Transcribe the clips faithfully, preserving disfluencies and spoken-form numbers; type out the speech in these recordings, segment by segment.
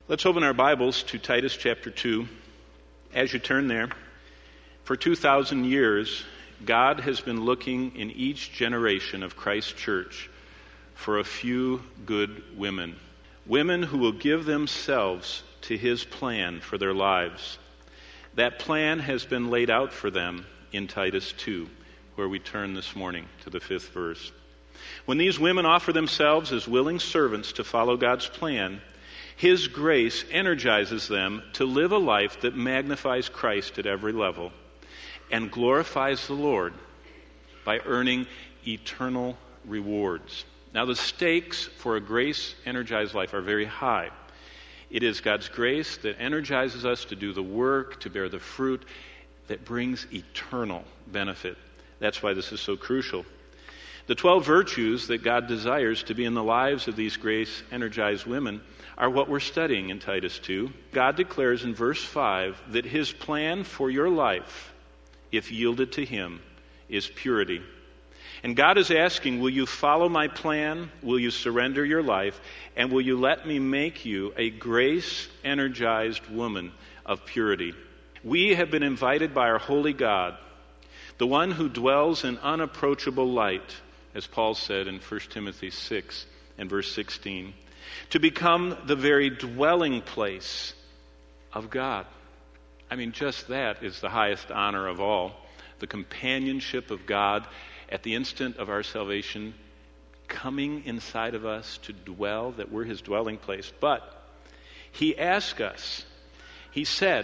Let's open our Bibles to Titus chapter two. As you turn there, for two thousand years, God has been looking in each generation of Christ's church for a few good women. Women who will give themselves to His plan for their lives. That plan has been laid out for them in Titus two, where we turn this morning to the fifth verse. When these women offer themselves as willing servants to follow God's plan, His grace energizes them to live a life that magnifies Christ at every level and glorifies the Lord by earning eternal rewards. Now, the stakes for a grace-energized life are very high. It is God's grace that energizes us to do the work, to bear the fruit that brings eternal benefit. That's why this is so crucial. The twelve virtues that God desires to be in the lives of these grace-energized women are what we're studying in Titus two. God declares in verse five that His plan for your life, if yielded to Him, is purity. And God is asking, will you follow my plan? Will you surrender your life? And will you let me make you a grace-energized woman of purity? We have been invited by our holy God, the one who dwells in unapproachable light, as Paul said in First Timothy six and verse sixteen, to become the very dwelling place of God. I mean, just that is the highest honor of all. The companionship of God at the instant of our salvation, coming inside of us to dwell, that we're His dwelling place. But He asked us, He said,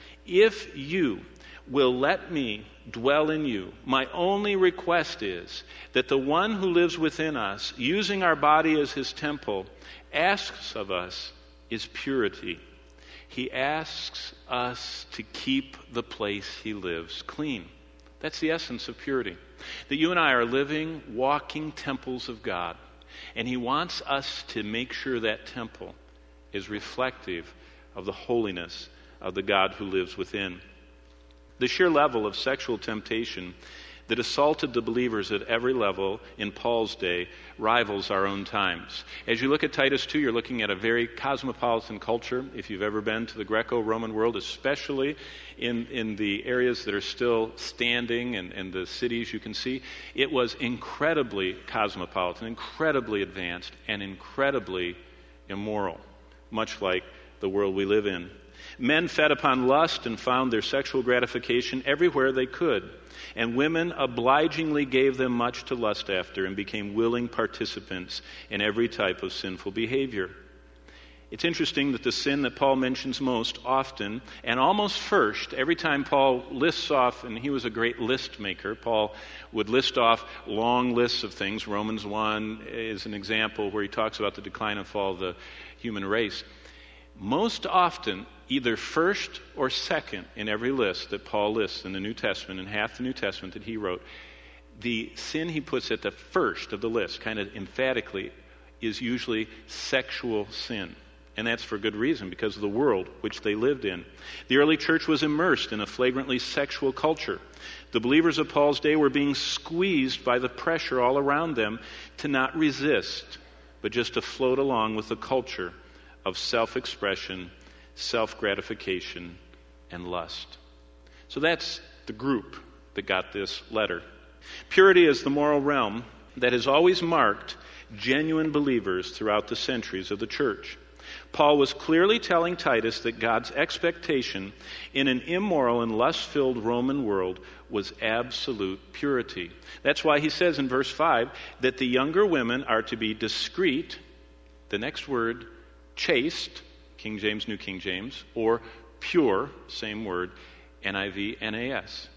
if you will let me dwell in you, my only request is that the one who lives within us, using our body as His temple, asks of us is purity. He asks us to keep the place He lives clean. That's the essence of purity. That you and I are living, walking temples of God. And He wants us to make sure that temple is reflective of the holiness of the God who lives within. The sheer level of sexual temptation that assaulted the believers at every level in Paul's day rivals our own times. As you look at Titus two, you're looking at a very cosmopolitan culture. If you've ever been to the Greco-Roman world, especially in, in the areas that are still standing and, and the cities you can see, it was incredibly cosmopolitan, incredibly advanced, and incredibly immoral, much like the world we live in. Men fed upon lust and found their sexual gratification everywhere they could. And women obligingly gave them much to lust after and became willing participants in every type of sinful behavior. It's interesting that the sin that Paul mentions most often and almost first, every time Paul lists off, and he was a great list maker, Paul would list off long lists of things. Romans one is an example where he talks about the decline and fall of the human race. Most often, either first or second in every list that Paul lists in the New Testament, and half the New Testament that he wrote, the sin he puts at the first of the list, kind of emphatically, is usually sexual sin. And that's for good reason, because of the world which they lived in. The early church was immersed in a flagrantly sexual culture. The believers of Paul's day were being squeezed by the pressure all around them to not resist, but just to float along with the culture of self-expression, self-gratification, and lust. So that's the group that got this letter. Purity is the moral realm that has always marked genuine believers throughout the centuries of the church. Paul was clearly telling Titus that God's expectation in an immoral and lust-filled Roman world was absolute purity. That's why he says in verse five that the younger women are to be discreet, the next word, chaste, King James, New King James, or pure, same word, N I V, N A S.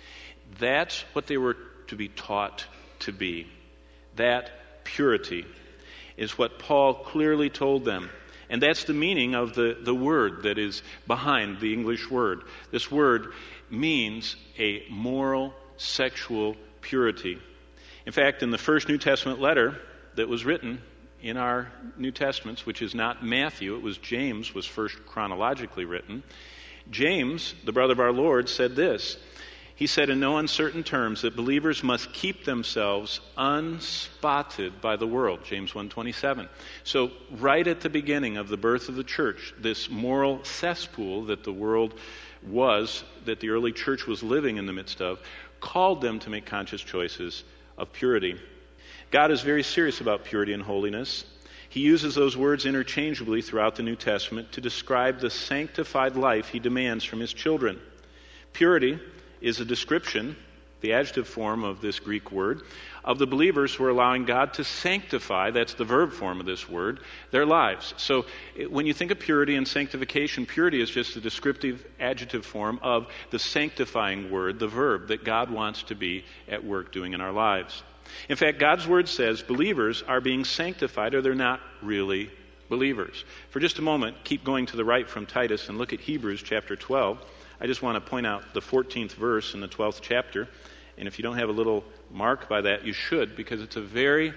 That's what they were to be taught to be. That purity is what Paul clearly told them. And that's the meaning of the, the word that is behind the English word. This word means a moral, sexual purity. In fact, in the first New Testament letter that was written in our New Testaments, which is not Matthew, it was James, was first chronologically written. James, the brother of our Lord, said this. He said in no uncertain terms that believers must keep themselves unspotted by the world, James one twenty-seven. So right at the beginning of the birth of the church, this moral cesspool that the world was, that the early church was living in the midst of, called them to make conscious choices of purity. God is very serious about purity and holiness. He uses those words interchangeably throughout the New Testament to describe the sanctified life he demands from his children. Purity is a description, the adjective form of this Greek word, of the believers who are allowing God to sanctify, that's the verb form of this word, their lives. So when you think of purity and sanctification, purity is just a descriptive adjective form of the sanctifying word, the verb that God wants to be at work doing in our lives. In fact, God's word says believers are being sanctified or they're not really believers. For just a moment, keep going to the right from Titus and look at Hebrews chapter twelve. I just want to point out the fourteenth verse in the twelfth chapter. And if you don't have a little mark by that, you should, because it's a very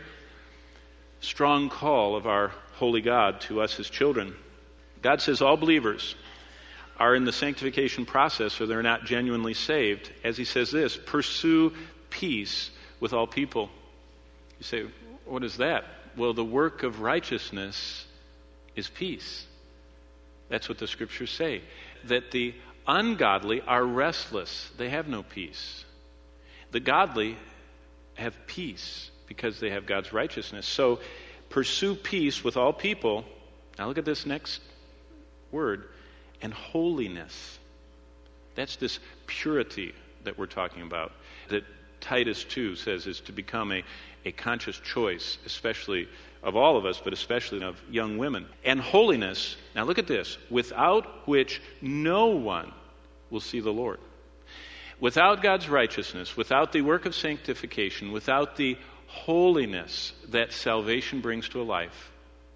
strong call of our holy God to us as children. God says all believers are in the sanctification process or they're not genuinely saved. As he says this, pursue peace with all people. You say, what is that? Well, the work of righteousness is peace. That's what the scriptures say. That the ungodly are restless. They have no peace. The godly have peace because they have God's righteousness. So pursue peace with all people. Now look at this next word. And holiness. That's this purity that we're talking about. That Titus two says is to become a, a conscious choice, especially of all of us, but especially of young women. And holiness, now look at this, without which no one will see the Lord. Without God's righteousness, without the work of sanctification, without the holiness that salvation brings to a life,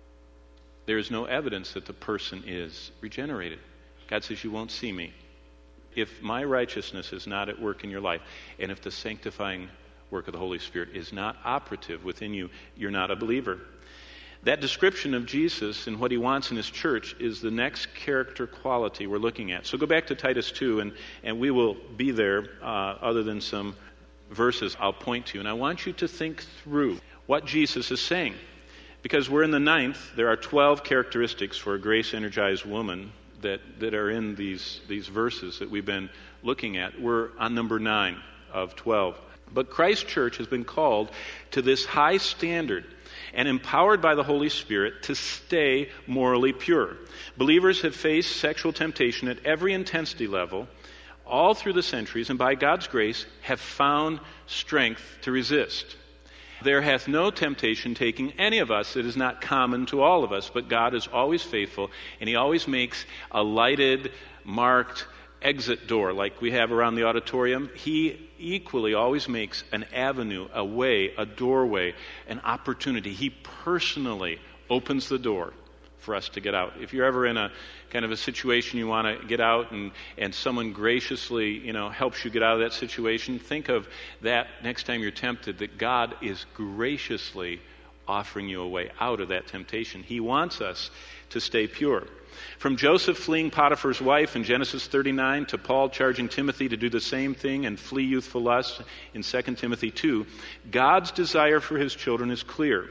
there is no evidence that the person is regenerated. God says, you won't see me. If my righteousness is not at work in your life, and if the sanctifying work of the Holy Spirit is not operative within you, you're not a believer. That description of Jesus and what he wants in his church is the next character quality we're looking at. So go back to Titus two, and, and we will be there uh, other than some verses I'll point to. And I want you to think through what Jesus is saying. Because we're in the ninth, there are twelve characteristics for a grace-energized woman that, that are in these, these verses that we've been looking at. We're on number nine of twelve. But Christ's church has been called to this high standard and empowered by the Holy Spirit to stay morally pure. Believers have faced sexual temptation at every intensity level all through the centuries, and by God's grace have found strength to resist. There hath no temptation taking any of us that is not common to all of us, but God is always faithful, and he always makes a lighted, marked exit door like we have around the auditorium. He equally always makes an avenue, a way, a doorway, an opportunity. He personally opens the door for us to get out. If you're ever in a kind of a situation you want to get out and, and someone graciously, you know, helps you get out of that situation, think of that next time you're tempted, that God is graciously offering you a way out of that temptation. He wants us to stay pure. From Joseph fleeing Potiphar's wife in Genesis thirty-nine to Paul charging Timothy to do the same thing and flee youthful lust in Second Timothy two, God's desire for his children is clear.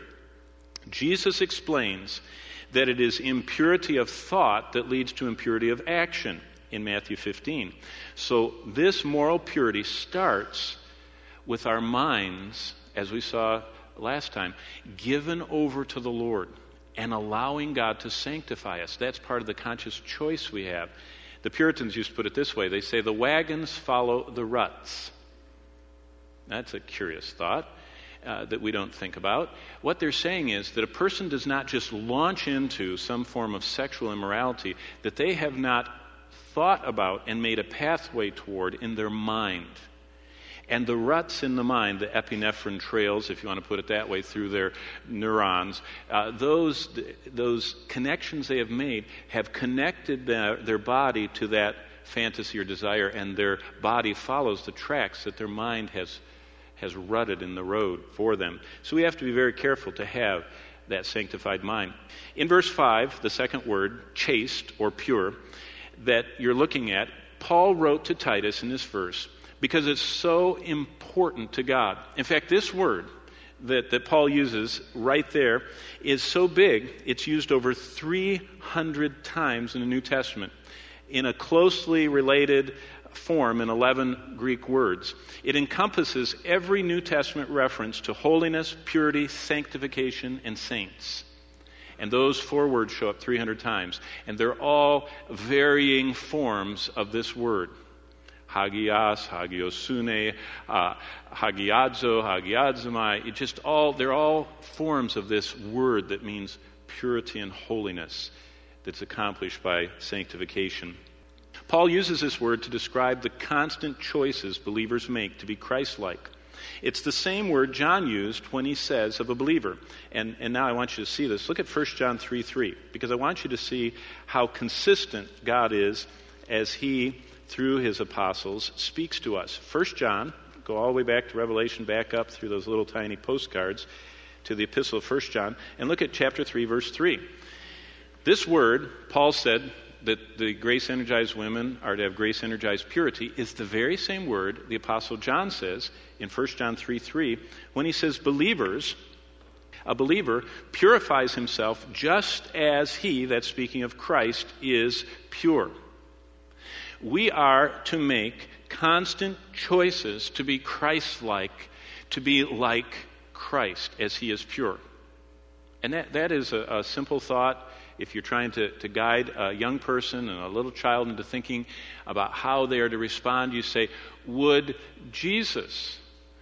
Jesus explains that it is impurity of thought that leads to impurity of action in Matthew fifteen. So this moral purity starts with our minds, as we saw last time, given over to the Lord and allowing God to sanctify us. That's part of the conscious choice we have. The Puritans used to put it this way. They say the wagons follow the ruts. That's a curious thought uh, that we don't think about. What they're saying is that a person does not just launch into some form of sexual immorality that they have not thought about and made a pathway toward in their mind. And the ruts in the mind, the epinephrine trails, if you want to put it that way, through their neurons, uh, those those connections they have made have connected their, their body to that fantasy or desire, and their body follows the tracks that their mind has has rutted in the road for them. So we have to be very careful to have that sanctified mind. In verse five, the second word, chaste or pure, that you're looking at, Paul wrote to Titus in this verse, because it's so important to God. In fact, this word that, that Paul uses right there is so big, it's used over three hundred times in the New Testament in a closely related form in eleven Greek words. It encompasses every New Testament reference to holiness, purity, sanctification, and saints. And those four words show up three hundred times. And they're all varying forms of this word. Hagios, hagiosune, uh, hagiadzo, hagiadzomai. It just all, they're all forms of this word that means purity and holiness that's accomplished by sanctification. Paul uses this word to describe the constant choices believers make to be Christ-like. It's the same word John used when he says of a believer. And, and now I want you to see this. Look at First John three three, because I want you to see how consistent God is as he, through his apostles, speaks to us. First John, go all the way back to Revelation, back up through those little tiny postcards to the epistle of First John, and look at chapter three, verse three. This word, Paul said, that the grace-energized women are to have grace-energized purity, is the very same word the Apostle John says in First John three three when he says believers, a believer purifies himself just as he, that's speaking of Christ, is pure. We are to make constant choices to be Christ-like, to be like Christ as he is pure. And that, that is a, a simple thought. If you're trying to, to guide a young person and a little child into thinking about how they are to respond, you say, would Jesus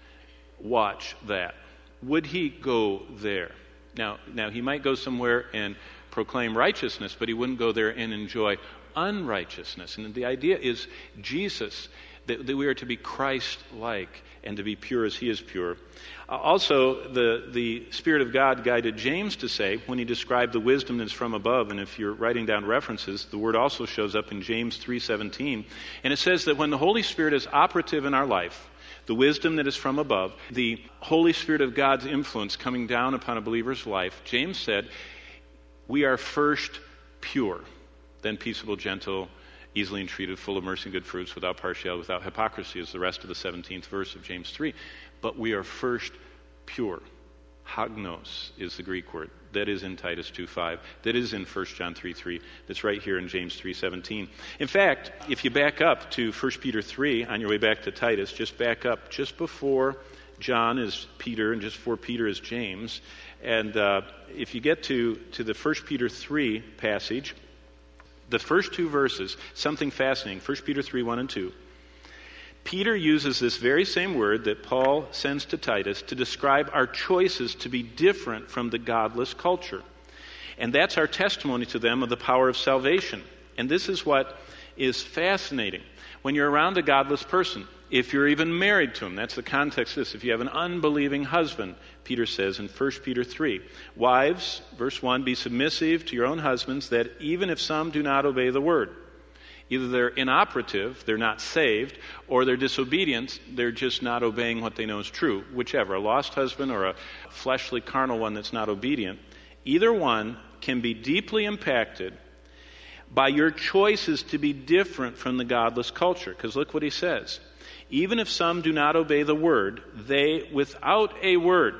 watch that? Would he go there? Now, now he might go somewhere and proclaim righteousness, but he wouldn't go there and enjoy unrighteousness. And the idea is Jesus, that, that we are to be Christ-like and to be pure as he is pure. Uh, also, the, the Spirit of God guided James to say, when he described the wisdom that's from above, and if you're writing down references, the word also shows up in James three seventeen, and it says that when the Holy Spirit is operative in our life, the wisdom that is from above, the Holy Spirit of God's influence coming down upon a believer's life, James said, we are first pure, then peaceable, gentle, easily entreated, full of mercy and good fruits, without partiality, without hypocrisy, is the rest of the seventeenth verse of James three. But we are first pure. Hagnos is the Greek word. That is in Titus two five. That is in First John three three. That's right here in James three seventeen. In fact, if you back up to First Peter three on your way back to Titus, just back up just before John is Peter and just before Peter is James. And uh, if you get to, to the First Peter three passage, the first two verses, something fascinating, First Peter three, one and two. Peter uses this very same word that Paul sends to Titus to describe our choices to be different from the godless culture. And that's our testimony to them of the power of salvation. And this is what is fascinating. When you're around a godless person, if you're even married to him, that's the context of this. If you have an unbelieving husband, Peter says in First Peter three, wives, verse one, be submissive to your own husbands, that even if some do not obey the word, either they're inoperative, they're not saved, or they're disobedient, they're just not obeying what they know is true, whichever, a lost husband or a fleshly carnal one that's not obedient, either one can be deeply impacted by your choices to be different from the godless culture. Because look what he says. Even if some do not obey the word, they, without a word.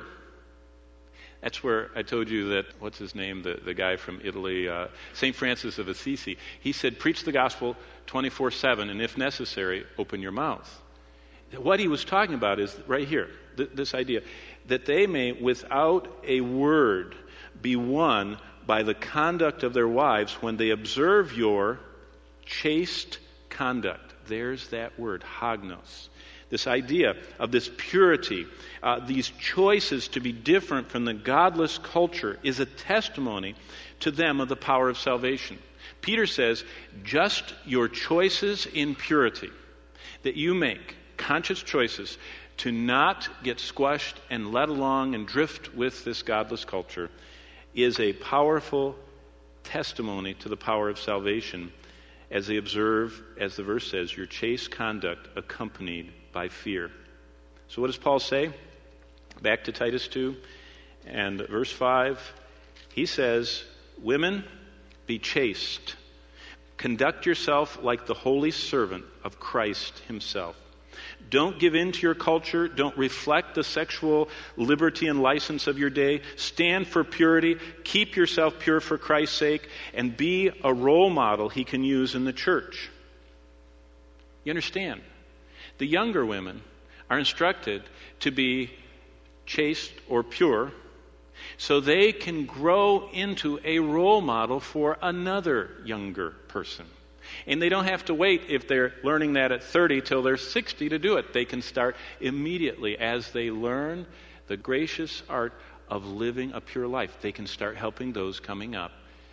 That's where I told you that, what's his name, the, the guy from Italy, uh, Saint Francis of Assisi, he said, preach the gospel twenty-four seven, and if necessary, open your mouth. What he was talking about is right here, th- this idea, that they may, without a word, be won by the conduct of their wives when they observe your chaste conduct. There's that word, hagnos. This idea of this purity, uh, these choices to be different from the godless culture is a testimony to them of the power of salvation. Peter says, just your choices in purity that you make, conscious choices to not get squashed and led along and drift with this godless culture, is a powerful testimony to the power of salvation as they observe, as the verse says, your chaste conduct accompanied by fear. So what does Paul say? Back to Titus two and verse five. He says, women, be chaste. Conduct yourself like the holy servant of Christ himself. Don't give in to your culture. Don't reflect the sexual liberty and license of your day. Stand for purity. Keep yourself pure for Christ's sake. And be a role model he can use in the church. You understand? The younger women are instructed to be chaste or pure so they can grow into a role model for another younger person. And they don't have to wait, if they're learning that at thirty, till they're sixty to do it. They can start immediately as they learn the gracious art of living a pure life. They can start helping those coming up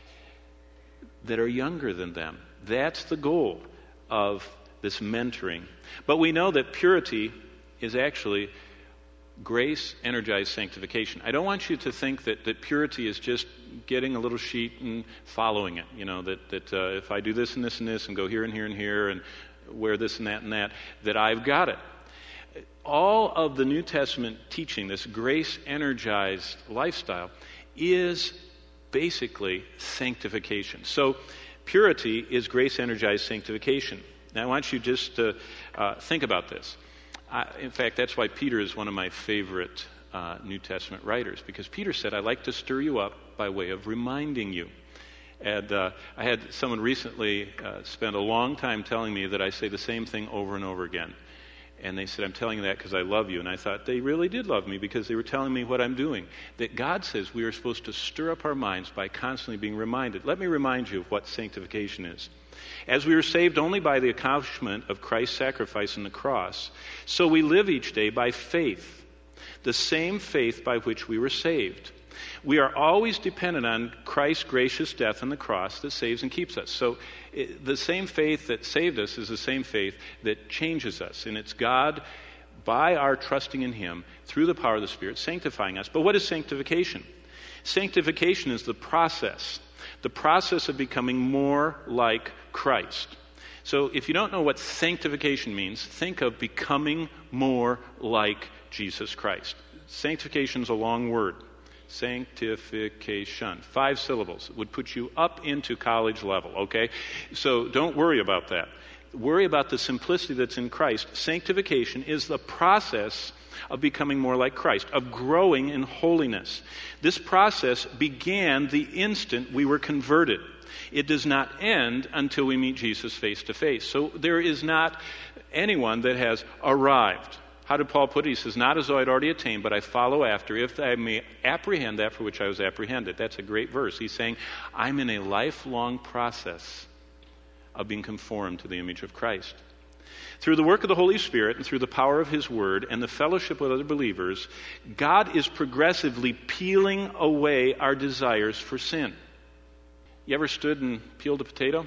that are younger than them. That's the goal of this mentoring. But we know that purity is actually grace-energized sanctification. I don't want you to think that, that purity is just getting a little sheet and following it. You know, that, that uh, if I do this and this and this and go here and here and here and wear this and that and that, that I've got it. All of the New Testament teaching, this grace-energized lifestyle, is basically sanctification. So purity is grace-energized sanctification. Now I want you just to uh, think about this. I, in fact, that's why Peter is one of my favorite uh, New Testament writers, because Peter said, I like to stir you up by way of reminding you. And uh, I had someone recently uh, spend a long time telling me that I say the same thing over and over again. And they said, I'm telling you that because I love you. And I thought they really did love me, because they were telling me what I'm doing. That God says we are supposed to stir up our minds by constantly being reminded. Let me remind you of what sanctification is. As we are saved only by the accomplishment of Christ's sacrifice on the cross, so we live each day by faith, the same faith by which we were saved. We are always dependent on Christ's gracious death on the cross that saves and keeps us. So it, the same faith that saved us is the same faith that changes us. And it's God, by our trusting in Him, through the power of the Spirit, sanctifying us. But what is sanctification? Sanctification is the process. The process of becoming more like Christ. So if you don't know what sanctification means, think of becoming more like Jesus Christ. Sanctification is a long word. Sanctification. Five syllables. It would put you up into college level, okay? So don't worry about that. Worry about the simplicity that's in Christ. Sanctification is the process of becoming more like Christ, of growing in holiness. This process began the instant we were converted. It does not end until we meet Jesus face to face. So there is not anyone that has arrived. How did Paul put it? He says, not as though I'd already attained, but I follow after, if I may apprehend that for which I was apprehended. That's a great verse. He's saying, I'm in a lifelong process of being conformed to the image of Christ. Through the work of the Holy Spirit and through the power of His Word and the fellowship with other believers, God is progressively peeling away our desires for sin. You ever stood and peeled a potato?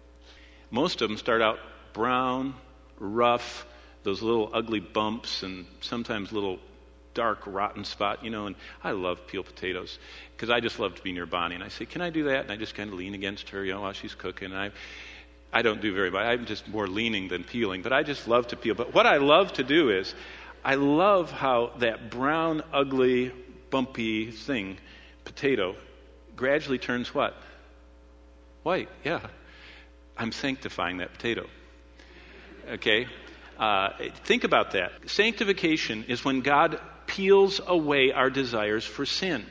Most of them start out brown, rough, those little ugly bumps and sometimes little dark rotten spot, you know, and I love peeled potatoes because I just love to be near Bonnie. And I say, can I do that? And I just kind of lean against her, you know, while she's cooking. And I I don't do very much. I'm just more leaning than peeling, but I just love to peel. But what I love to do is I love how that brown, ugly, bumpy thing, potato, gradually turns what? White, yeah. I'm sanctifying that potato. Okay? Uh, think about that. Sanctification is when God peels away our desires for sin.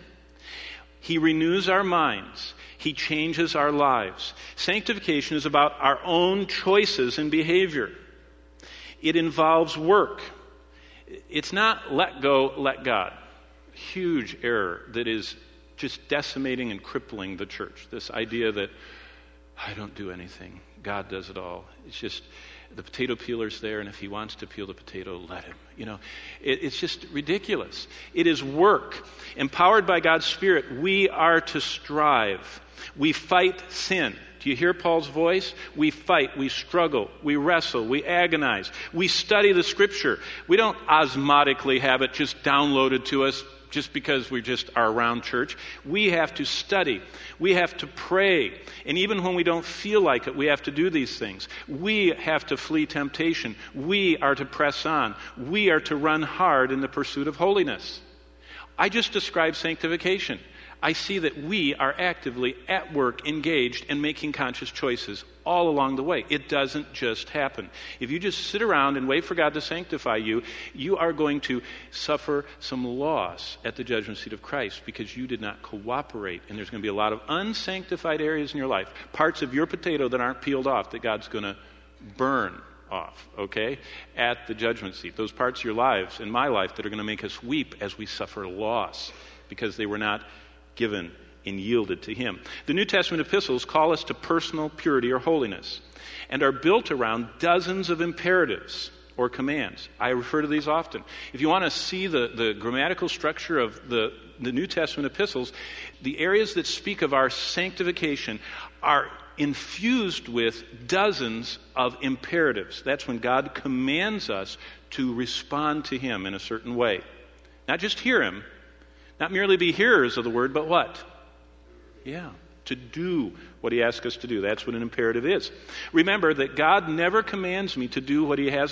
He renews our minds. He changes our lives. Sanctification is about our own choices and behavior. It involves work. It's not let go, let God. Huge error that is just decimating and crippling the church. This idea that I don't do anything. God does it all. It's just the potato peeler's there, and if he wants to peel the potato, let him. You know, it, it's just ridiculous. It is work. Empowered by God's Spirit, we are to strive. We fight sin. Do you hear Paul's voice? We fight, we struggle, we wrestle, we agonize. We study the Scripture. We don't osmotically have it just downloaded to us just because we just are around church. We have to study. We have to pray. And even when we don't feel like it, we have to do these things. We have to flee temptation. We are to press on. We are to run hard in the pursuit of holiness. I just described sanctification. I see that we are actively at work, engaged, and making conscious choices all along the way. It doesn't just happen. If you just sit around and wait for God to sanctify you, you are going to suffer some loss at the judgment seat of Christ because you did not cooperate. And there's going to be a lot of unsanctified areas in your life, parts of your potato that aren't peeled off that God's going to burn off, okay, at the judgment seat. Those parts of your lives and my life that are going to make us weep as we suffer loss because they were not given and yielded to Him. The New Testament epistles call us to personal purity or holiness and are built around dozens of imperatives or commands. I refer to these often. If you want to see the, the grammatical structure of the, the New Testament epistles, the areas that speak of our sanctification are infused with dozens of imperatives. That's when God commands us to respond to Him in a certain way. Not just hear Him, not merely be hearers of the word, but what? Yeah, to do what He asks us to do. That's what an imperative is. Remember that God never commands me to do what He hasn't